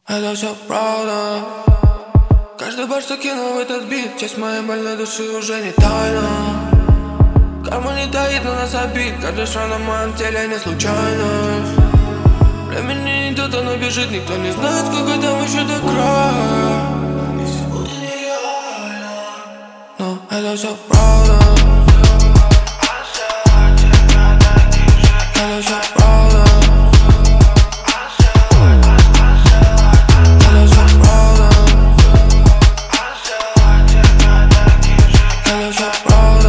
Это все правда. Каждый бар, что кинул в этот бит, часть моей больной души уже не тайна. Карма не таит на нас обид, каждый шрам на моем теле не случайность. Времени идет, оно бежит, никто не знает, сколько там еще до края. И сегодня нереально, но это все правда. Это все правда. Это все правда. Это все правда.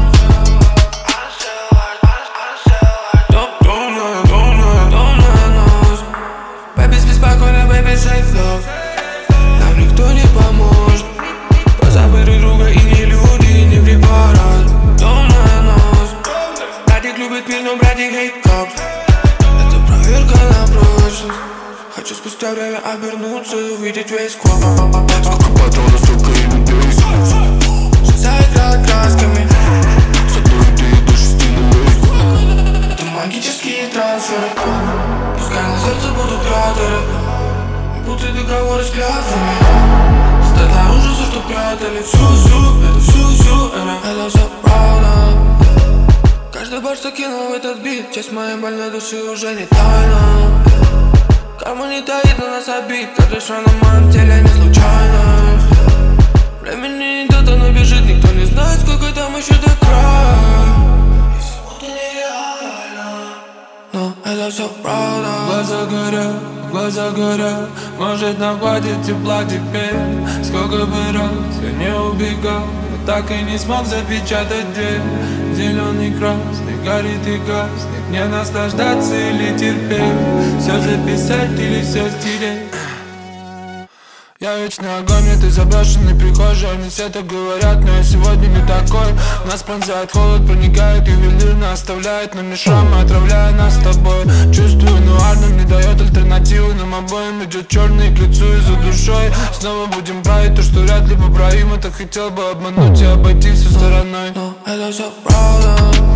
Думная ночь. Baby, спи спокойно, baby, safe love. Нам никто не поможет. Позабыть друг друга и не люди, и не препарат. Думная ночь. Братик любит мир, но братик hate cops. Это проверка на прочность. Хочу спустя время обернуться и увидеть весь склад. Сколько патронов, столько и людей. Заиграть красками. С одной идеей до 6 нулей. Это магические трансферы. Пускай на сердце будут кратеры, будто договоры с клятвами. Стать наружу все, что прятали. Всю, это все правда. Каждый бар, что кинул в этот бит, часть моей больной души уже не тайна. Карма не таит на нас обид, каждый шрам на моем теле не случайность. Времени идет, оно бежит, никто не знает, сколько там еще до края. И сегодня нереально, но это все правда. Глаза горят, может нам хватит тепла теперь. Сколько бы раз я не убегал, но так и не смог запечатать дверь. Зеленый, красный, горит и гаснет. Мне наслаждаться или терпеть, все записать или все стереть. Я вечный огонь, ты заброшенный прихожий. Они все так говорят, но я сегодня не такой. Нас пронзает холод, проникает ювелирно, оставляет нами шрамы, отравляя нас с тобой. Чувствую нуарным, не дает альтернативы. Нам обоим идет черный к лицу и за душой. Снова будем править то, что вряд ли поправимо. Так хотел бы обмануть и обойти все стороной. Но это все правда.